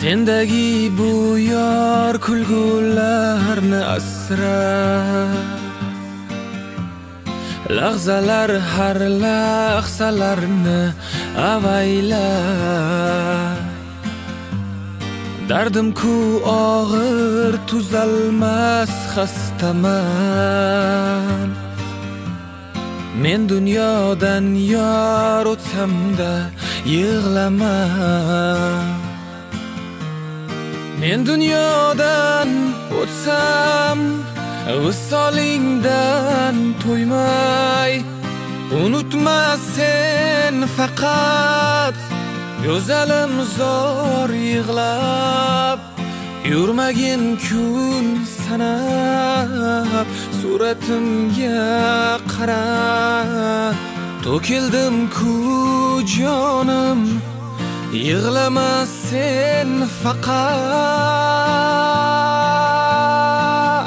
Sendagi bu yor kulgularni asra, lahzalar har lahzalarni avayla. Dardim ku og'ir tuzalmas xastaman. Men dunyodan yor o'tsam-da yig'laman. Men dunyodan o'tsam, visolingdan to'ymay, unutma sen faqat go'zalim zor yig'lab. Yurmagin kun sanab, suratimga qarab. To'kildim ku jonim, yig'lama sen faqat.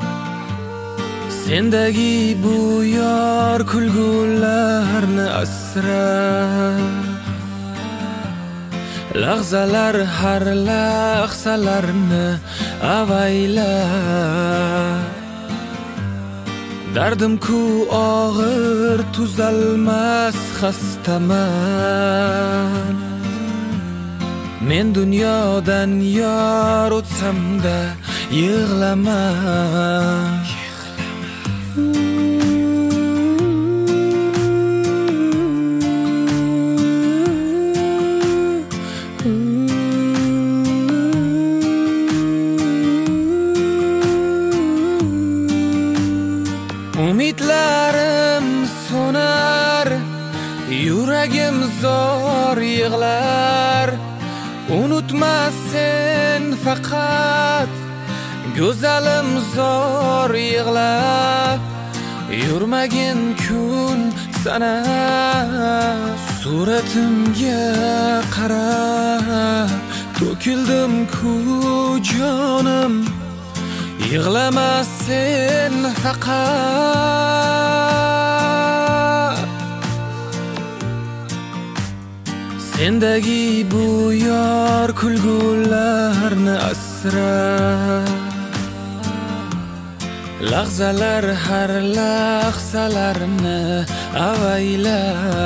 Sendagi bu yor kulgularni asra, lahzalar har lahzalarni avayla. Dardim ku og'ir tuzalmas xastaman. Men dunyodan yor o'tsam-da yig'laman. Umidlarim so'nar, yuragim zor yig'lar. Unutma sen faqat go'zalim zor yig'lab. Yurmagin kun sanab, suratimga qarab. To'kildim ku jonim, yig'lama sen faqat. Sendagi bu yor kulgularni asra, lahzalar har lahzalarni avayla.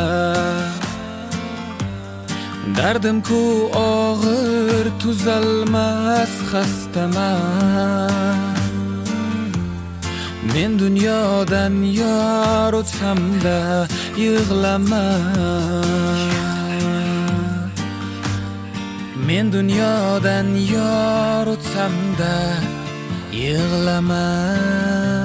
Dardim ku og'ir tuzalmas xastaman. Men dunyodan yor o'tsam-da yig'laman. Men dunyodan yor o'tsam-da yig'laman.